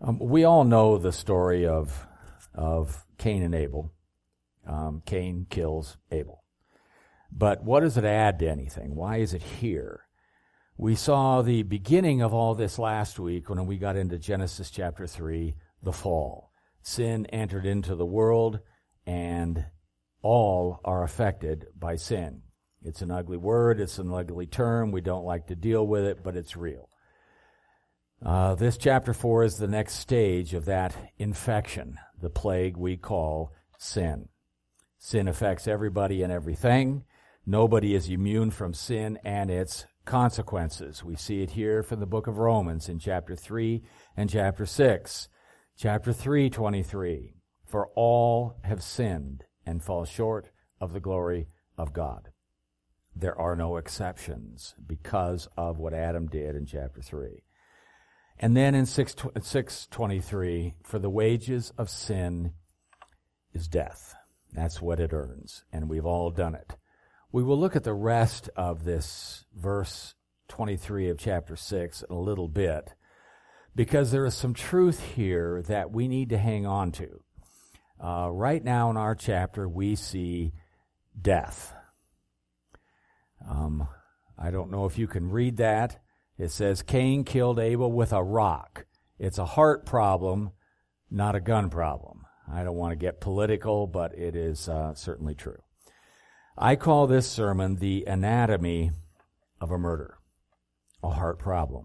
We all know the story of Cain and Abel. Cain kills Abel. But what does it add to anything? Why is it here? We saw the beginning of all this last week when we got into Genesis chapter 3, the fall. Sin entered into the world, and all are affected by sin. It's an ugly word, it's an ugly term, we don't like to deal with it, but it's real. This chapter 4 is the next stage of that infection, the plague we call sin. Sin affects everybody and everything. Nobody is immune from sin and its consequences. We see it here from the book of Romans in chapter 3 and chapter 6. Chapter 3:23, for all have sinned and fall short of the glory of God. There are no exceptions because of what Adam did in chapter 3. And then in 6:23, for the wages of sin is death. That's what it earns, and we've all done it. We will look at the rest of this verse 23 of chapter 6 in a little bit, because there is some truth here that we need to hang on to. Right now in our chapter, we see death. I don't know if you can read that. It says, Cain killed Abel with a rock. It's a heart problem, not a gun problem. I don't want to get political, but it is certainly true. I call this sermon the anatomy of a murder, a heart problem.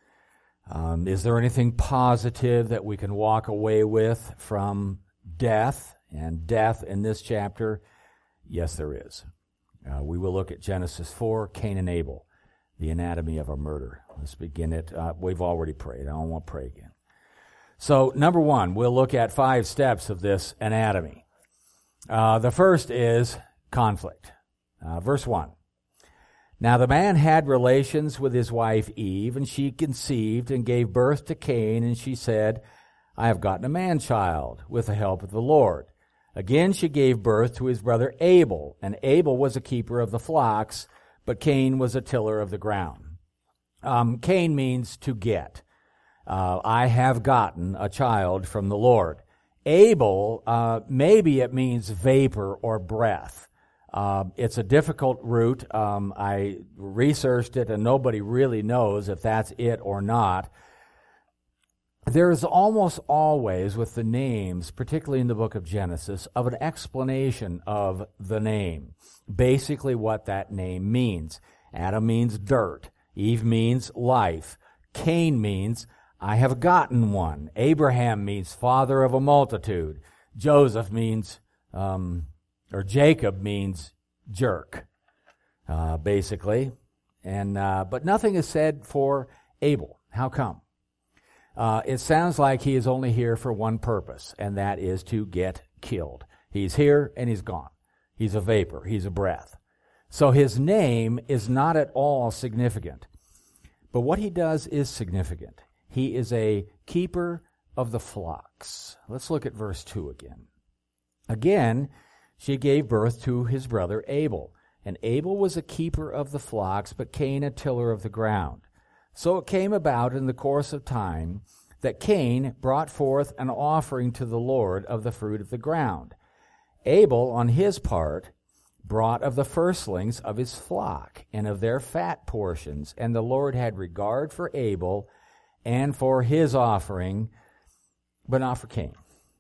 Is there anything positive that we can walk away with from death and death in this chapter? Yes, there is. We will look at Genesis 4, Cain and Abel, the anatomy of a murder. Let's begin it. We've already prayed. I don't want to pray again. So, number one, we'll look at 5 steps of this anatomy. The first is conflict. Verse 1. Now the man had relations with his wife Eve, and she conceived and gave birth to Cain, and she said, I have gotten a man-child with the help of the Lord. Again she gave birth to his brother Abel, and Abel was a keeper of the flocks, but Cain was a tiller of the ground. Cain means to get. I have gotten a child from the Lord. Abel, maybe it means vapor or breath. It's a difficult root. I researched it, and nobody really knows if that's it or not. There's almost always, with the names, particularly in the book of Genesis, of an explanation of the name, basically what that name means. Adam means dirt. Eve means life. Cain means I have gotten one. Abraham means father of a multitude. Joseph means, or Jacob means jerk, basically. But nothing is said for Abel. How come? It sounds like he is only here for one purpose, and that is to get killed. He's here and he's gone. He's a vapor. He's a breath. So his name is not at all significant. But what he does is significant. He is a keeper of the flocks. Let's look at verse 2 again. Again, she gave birth to his brother Abel. And Abel was a keeper of the flocks, but Cain a tiller of the ground. So it came about in the course of time that Cain brought forth an offering to the Lord of the fruit of the ground. Abel, on his part, brought of the firstlings of his flock and of their fat portions. And the Lord had regard for Abel and for his offering, but not for Cain.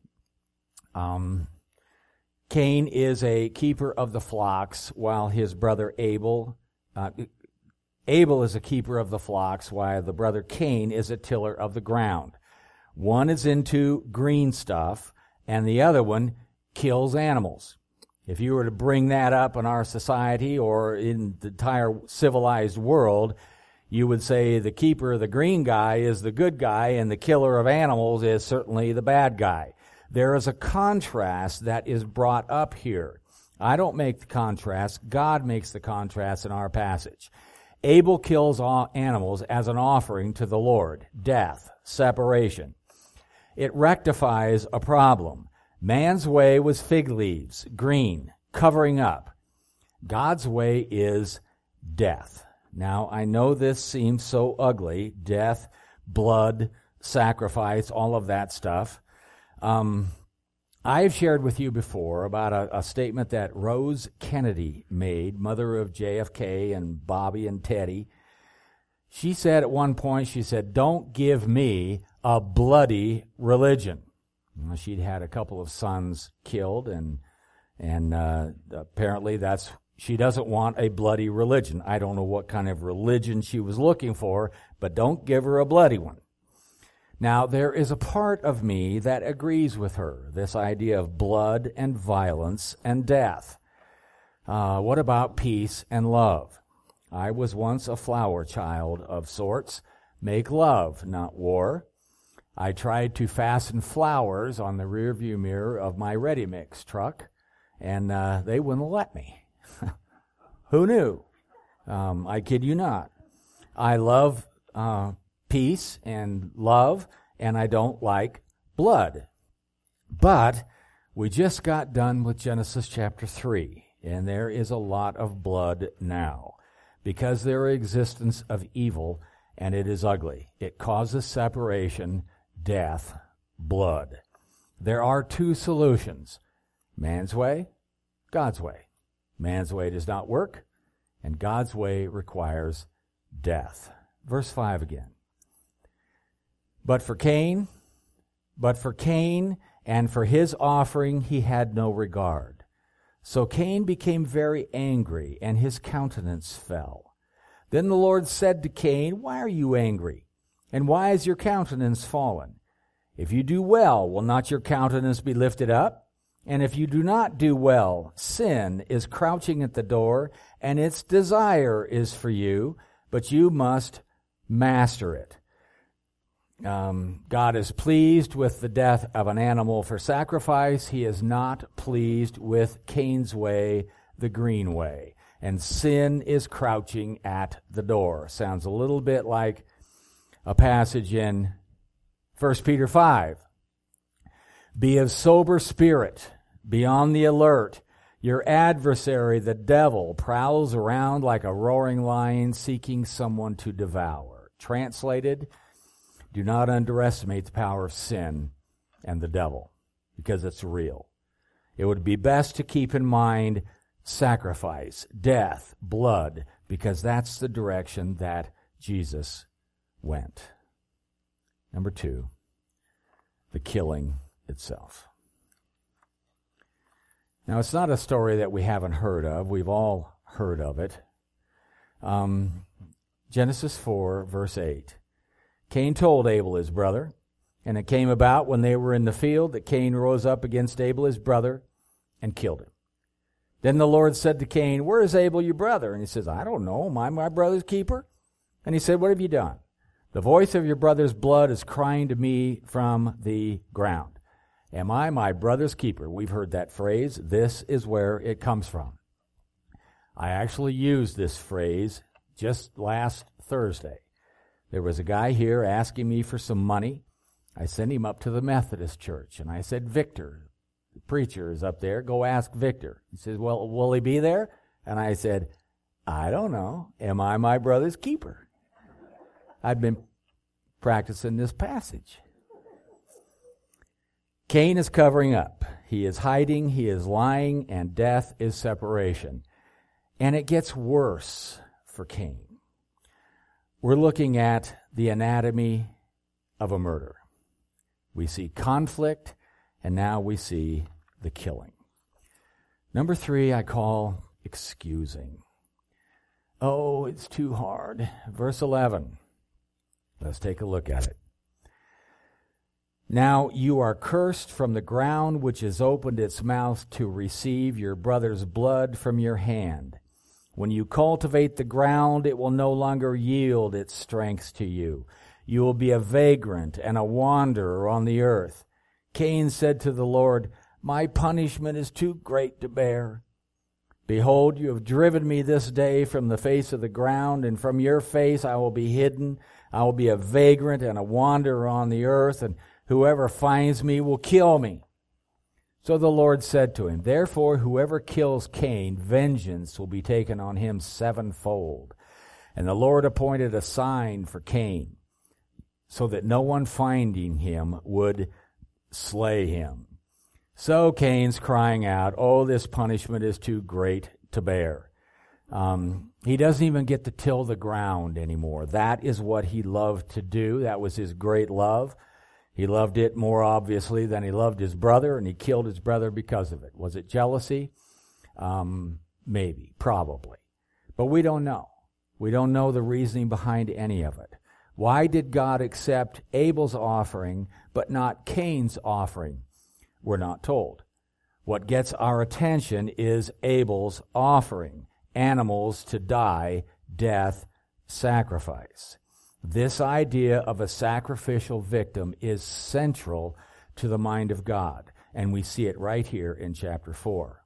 Cain is a keeper of the flocks, while his brother Abel is a keeper of the flocks, while the brother Cain is a tiller of the ground. One is into green stuff, and the other one kills animals. If you were to bring that up in our society or in the entire civilized world, you would say the keeper of the green guy is the good guy, and the killer of animals is certainly the bad guy. There is a contrast that is brought up here. I don't make the contrast. God makes the contrast in our passage. Abel kills all animals as an offering to the Lord. Death, separation. It rectifies a problem. Man's way was fig leaves, green, covering up. God's way is death. Now, I know this seems so ugly. Death, blood, sacrifice, all of that stuff. I've shared with you before about a statement that Rose Kennedy made, mother of JFK and Bobby and Teddy. She said at one point, she said, "Don't give me a bloody religion." Well, she'd had a couple of sons killed, and apparently she doesn't want a bloody religion. I don't know what kind of religion she was looking for, but don't give her a bloody one. Now, there is a part of me that agrees with her, this idea of blood and violence and death. What about peace and love? I was once a flower child of sorts. Make love, not war. I tried to fasten flowers on the rearview mirror of my Ready Mix truck, and they wouldn't let me. Who knew? I kid you not. I love peace and love, and I don't like blood. But we just got done with Genesis chapter 3, and there is a lot of blood now because there is existence of evil, and it is ugly. It causes separation, death, blood. There are two solutions: man's way, God's way. Man's way does not work, and God's way requires death. Verse 5 again. But for Cain, and for his offering he had no regard. So Cain became very angry, and his countenance fell. Then the Lord said to Cain, "Why are you angry? And why is your countenance fallen? If you do well, will not your countenance be lifted up? And if you do not do well, sin is crouching at the door, and its desire is for you, but you must master it." God is pleased with the death of an animal for sacrifice. He is not pleased with Cain's way, the green way. And sin is crouching at the door. Sounds a little bit like a passage in 1 Peter 5. Be of sober spirit, be on the alert. Your adversary, the devil, prowls around like a roaring lion seeking someone to devour. Translated, do not underestimate the power of sin and the devil, because it's real. It would be best to keep in mind sacrifice, death, blood, because that's the direction that Jesus went. Number 2, the killing itself. Now, it's not a story that we haven't heard of. We've all heard of it. Genesis 4, verse 8. Cain told Abel his brother, and it came about when they were in the field that Cain rose up against Abel his brother and killed him. Then the Lord said to Cain, "Where is Abel your brother?" And he says, "I don't know. Am I my brother's keeper?" And he said, "What have you done? The voice of your brother's blood is crying to me from the ground. Am I my brother's keeper?" We've heard that phrase. This is where it comes from. I actually used this phrase just last Thursday. There was a guy here asking me for some money. I sent him up to the Methodist church, and I said, "Victor, the preacher is up there. Go ask Victor." He says, "Well, will he be there?" And I said, "I don't know. Am I my brother's keeper?" I've been practicing this passage. Cain is covering up. He is hiding, he is lying, and death is separation. And it gets worse for Cain. We're looking at the anatomy of a murder. We see conflict, and now we see the killing. Number 3, I call excusing. Oh, it's too hard. Verse 11. Let's take a look at it. Now you are cursed from the ground which has opened its mouth to receive your brother's blood from your hand. When you cultivate the ground, it will no longer yield its strength to you. You will be a vagrant and a wanderer on the earth. Cain said to the Lord, "My punishment is too great to bear. Behold, you have driven me this day from the face of the ground, and from your face I will be hidden. I will be a vagrant and a wanderer on the earth, and whoever finds me will kill me." So the Lord said to him, "Therefore, whoever kills Cain, vengeance will be taken on him sevenfold." And the Lord appointed a sign for Cain. so that no one finding him would slay him. So Cain's crying out, "Oh, this punishment is too great to bear." He doesn't even get to till the ground anymore. That is what he loved to do. That was his great love. He loved it more obviously than he loved his brother, and he killed his brother because of it. Was it jealousy? Maybe, probably. But we don't know. We don't know the reasoning behind any of it. Why did God accept Abel's offering but not Cain's offering? We're not told. What gets our attention is Abel's offering. Animals to die, death, sacrifice. This idea of a sacrificial victim is central to the mind of God, and we see it right here in chapter 4.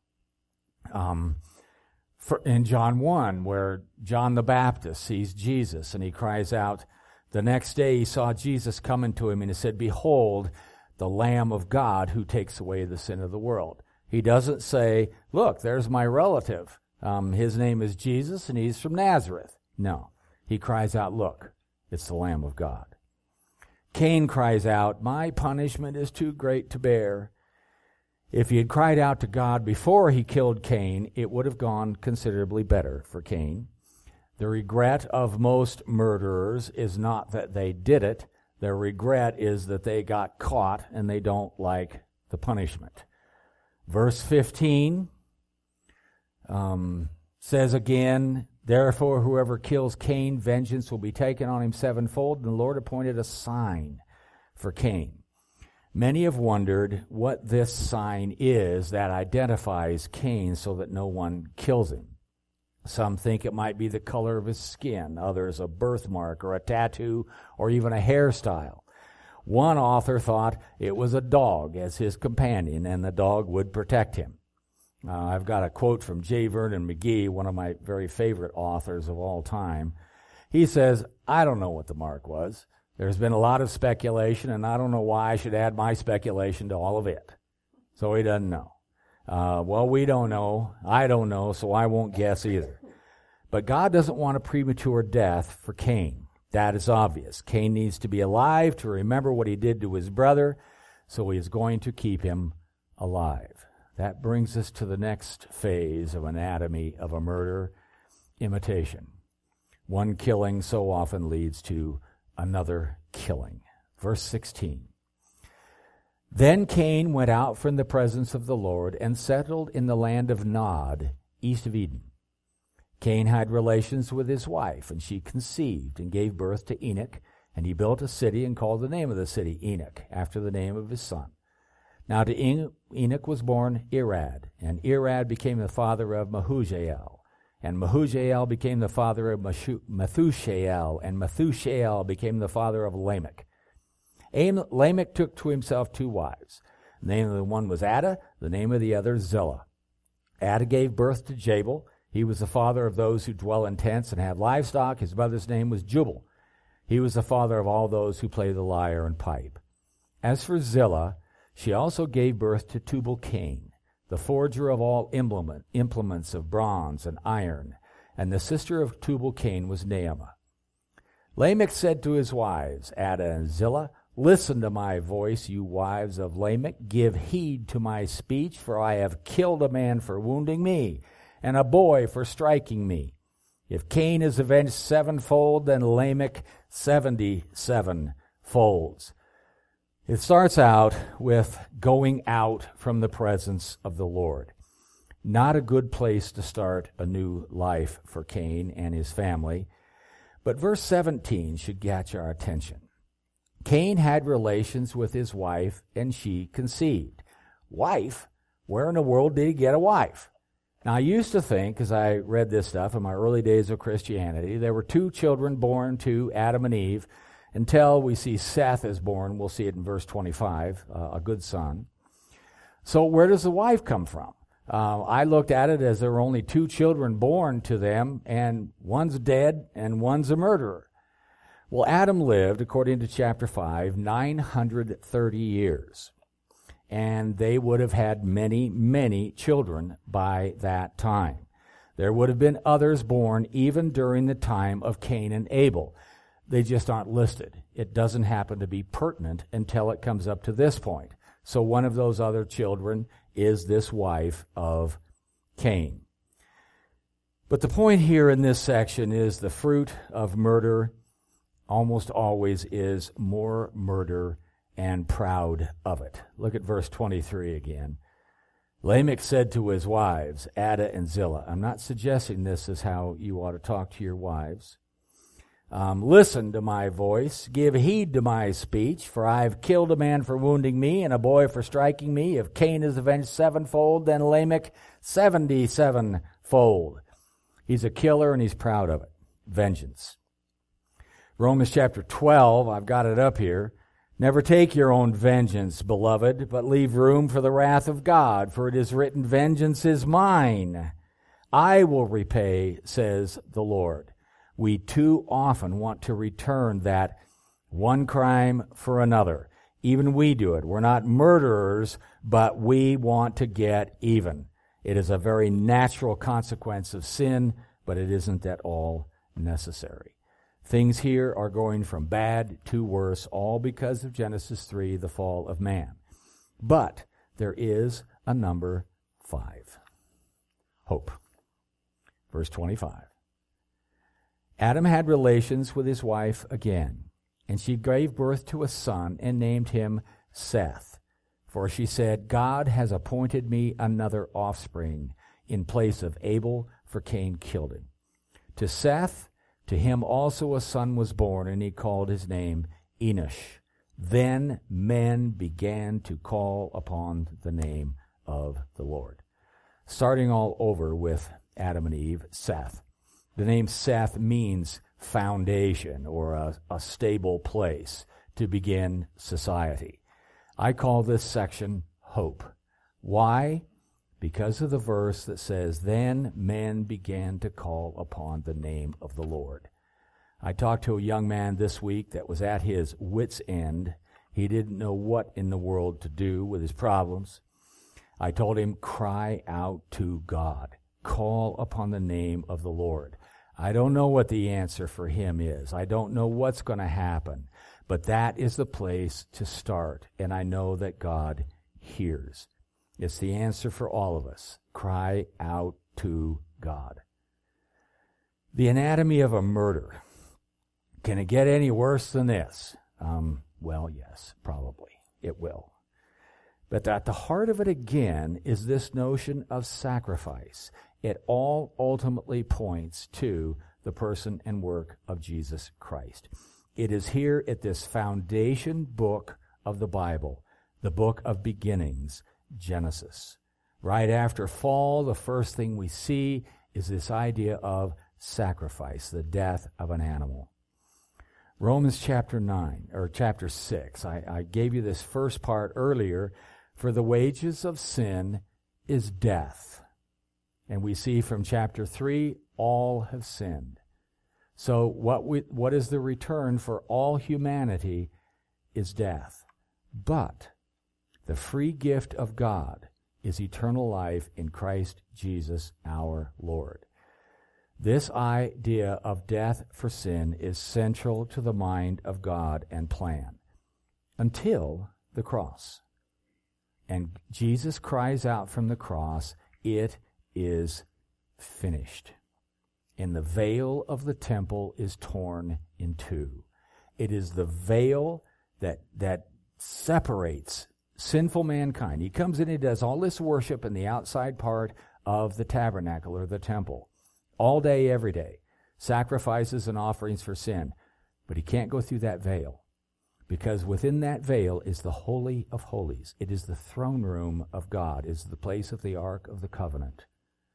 In John 1, where John the Baptist sees Jesus, and he cries out, the next day he saw Jesus coming to him, and he said, "Behold, the Lamb of God who takes away the sin of the world." He doesn't say, "Look, there's my relative. His name is Jesus, and he's from Nazareth." No. He cries out, "Look, it's the Lamb of God." Cain cries out, "My punishment is too great to bear." If he had cried out to God before he killed Cain, it would have gone considerably better for Cain. The regret of most murderers is not that they did it. Their regret is that they got caught and they don't like the punishment. Verse 15 says again, "Therefore whoever kills Cain, vengeance will be taken on him sevenfold, and the Lord appointed a sign for Cain." Many have wondered what this sign is that identifies Cain so that no one kills him. Some think it might be the color of his skin, others a birthmark or a tattoo or even a hairstyle. One author thought it was a dog as his companion, and the dog would protect him. I've got a quote from J. Vernon McGee, one of my very favorite authors of all time. He says, "I don't know what the mark was. There's been a lot of speculation, and I don't know why I should add my speculation to all of it." So he doesn't know. Well, we don't know. I don't know, so I won't guess either. But God doesn't want a premature death for Cain. That is obvious. Cain needs to be alive to remember what he did to his brother, so he is going to keep him alive. That brings us to the next phase of anatomy of a murder, imitation. One killing so often leads to another killing. Verse 16. "Then Cain went out from the presence of the Lord and settled in the land of Nod, east of Eden. Cain had relations with his wife, and she conceived and gave birth to Enoch, and he built a city and called the name of the city Enoch, after the name of his son. Now to Enoch was born Irad, and Irad became the father of Mehujael, and Mehujael became the father of Methushael, and Methushael became the father of Lamech. Lamech took to himself 2 wives. The name of the one was Ada, the name of the other Zillah. Ada gave birth to Jabal. He was the father of those who dwell in tents and have livestock. His mother's name was Jubal. He was the father of all those who play the lyre and pipe. As for Zillah, she also gave birth to Tubal-Cain, the forger of all implements of bronze and iron, and the sister of Tubal-Cain was Naamah. Lamech said to his wives, Ada and Zillah, "Listen to my voice, you wives of Lamech. Give heed to my speech, for I have killed a man for wounding me, and a boy for striking me. If Cain is avenged 7-fold, then Lamech 77-folds." It starts out with going out from the presence of the Lord. Not a good place to start a new life for Cain and his family. But verse 17 should catch our attention. Cain had relations with his wife, and she conceived. Wife? Where in the world did he get a wife? Now, I used to think, as I read this stuff in my early days of Christianity, there were 2 children born to Adam and Eve, until we see Seth is born. We'll see it in verse 25, a good son. So where does the wife come from? I looked at it as there were only 2 children born to them, and one's dead and one's a murderer. Well, Adam lived, according to chapter 5, 930 years. And they would have had many, many children by that time. There would have been others born even during the time of Cain and Abel. They just aren't listed. It doesn't happen to be pertinent until it comes up to this point. So one of those other children is this wife of Cain. But the point here in this section is the fruit of murder almost always is more murder and proud of it. Look at verse 23 again. Lamech said to his wives, Adah and Zillah. I'm not suggesting this is how you ought to talk to your wives. Listen to my voice, give heed to my speech, for I have killed a man for wounding me and a boy for striking me. If Cain is avenged sevenfold, then Lamech 77-fold. He's a killer and he's proud of it. Vengeance. Romans chapter 12, I've got it up here. Never take your own vengeance, beloved, but leave room for the wrath of God, for it is written, vengeance is mine. I will repay, says the Lord. We too often want to return that one crime for another. Even we do it. We're not murderers, but we want to get even. It is a very natural consequence of sin, but it isn't at all necessary. Things here are going from bad to worse, all because of Genesis 3, the fall of man. But there is a number 5. Hope. Verse 25. Adam had relations with his wife again, and she gave birth to a son and named him Seth. For she said, God has appointed me another offspring in place of Abel, for Cain killed him. To Seth, to him also a son was born, and he called his name Enosh. Then men began to call upon the name of the Lord. Starting all over with Adam and Eve, Seth. The name Seth means foundation or a stable place to begin society. I call this section hope. Why? Because of the verse that says, then men began to call upon the name of the Lord. I talked to a young man this week that was at his wit's end. He didn't know what in the world to do with his problems. I told him, cry out to God. Call upon the name of the Lord. I don't know what the answer for him is. I don't know what's going to happen. But that is the place to start. And I know that God hears. It's the answer for all of us. Cry out to God. The anatomy of a murder. Can it get any worse than this? Well, yes, probably. It will. But at the heart of it again is this notion of sacrifice. It all ultimately points to the person and work of Jesus Christ. It is here at this foundation book of the Bible, the book of beginnings, Genesis. Right after fall, the first thing we see is this idea of sacrifice, the death of an animal. Romans chapter 6. I gave you this first part earlier. For the wages of sin is death. And we see from chapter 3, all have sinned. So what is the return for all humanity is death. But the free gift of God is eternal life in Christ Jesus our Lord. This idea of death for sin is central to the mind of God and plan until the cross. And Jesus cries out from the cross, it is finished. And the veil of the temple is torn in two. It is the veil that separates sinful mankind. He comes in, he does all this worship in the outside part of the tabernacle or the temple. All day, every day. Sacrifices and offerings for sin. But he can't go through that veil. Because within that veil is the Holy of Holies. It is the throne room of God. It is the place of the Ark of the Covenant.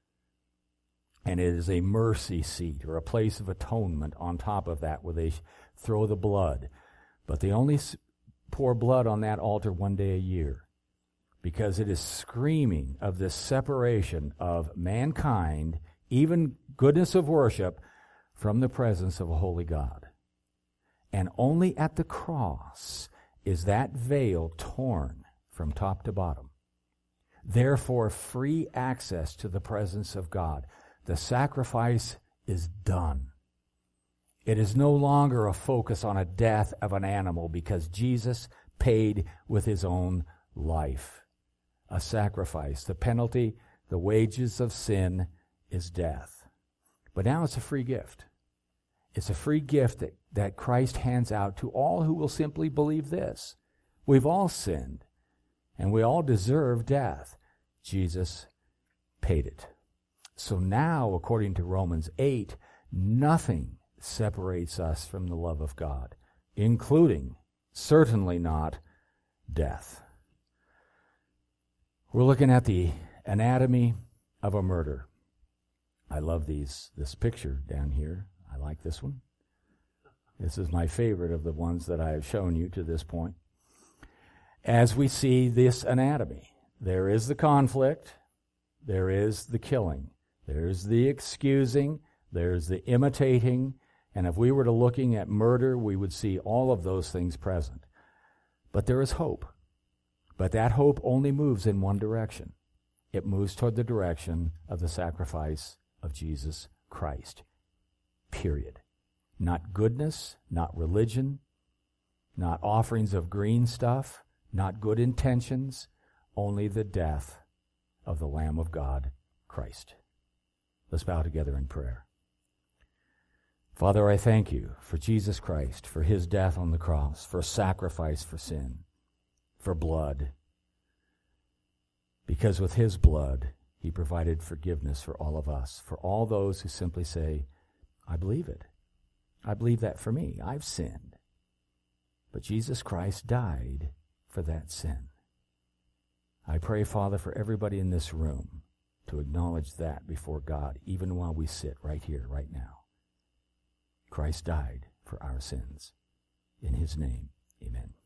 And it is a mercy seat or a place of atonement on top of that where they throw the blood. But they only pour blood on that altar one day a year. Because it is screaming of this separation of mankind, even goodness of worship, from the presence of a holy God. And only at the cross is that veil torn from top to bottom. Therefore, free access to the presence of God. The sacrifice is done. It is no longer a focus on a death of an animal because Jesus paid with his own life. A sacrifice. The penalty, the wages of sin is death. But now it's a free gift. It's a free gift that Christ hands out to all who will simply believe this. We've all sinned, and we all deserve death. Jesus paid it. So now, according to Romans 8, nothing separates us from the love of God, including, certainly not, death. We're looking at the anatomy of a murder. I love this picture down here. I like this one. This is my favorite of the ones that I have shown you to this point. As we see this anatomy, there is the conflict, there is the killing, there's the excusing, there's the imitating, and if we were to looking at murder, we would see all of those things present. But there is hope. But that hope only moves in one direction. It moves toward the direction of the sacrifice of Jesus Christ. Period. Not goodness, not religion, not offerings of green stuff, not good intentions, only the death of the Lamb of God, Christ. Let's bow together in prayer. Father, I thank you for Jesus Christ, for his death on the cross, for sacrifice for sin, for blood. Because with his blood, he provided forgiveness for all of us, for all those who simply say, I believe it. I believe that for me. I've sinned. But Jesus Christ died for that sin. I pray, Father, for everybody in this room to acknowledge that before God, even while we sit right here, right now. Christ died for our sins. In his name, amen.